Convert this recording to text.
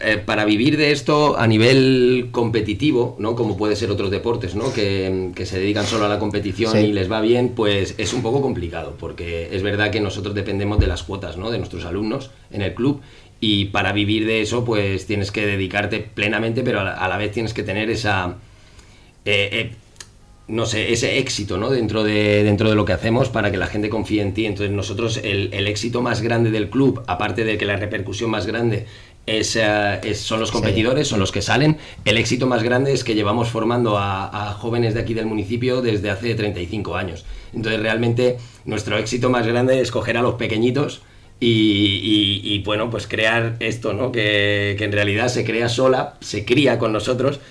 para vivir de esto a nivel competitivo, ¿no? Como puede ser otros deportes, ¿no? Que se dedican solo a la competición, sí, y les va bien, pues es un poco complicado, porque es verdad que nosotros dependemos de las cuotas, ¿no? De nuestros alumnos en el club, y para vivir de eso pues tienes que dedicarte plenamente, pero a la vez tienes que tener esa... no sé, ese éxito, ¿no? Dentro de lo que hacemos, para que la gente confíe en ti. Entonces nosotros el éxito más grande del club, aparte de que la repercusión más grande son los competidores, sí, son los que salen, el éxito más grande es que llevamos formando a jóvenes de aquí del municipio desde hace 35 años. Entonces realmente nuestro éxito más grande es coger a los pequeñitos y bueno, pues crear esto, ¿no? Que en realidad se crea sola, se cría con nosotros,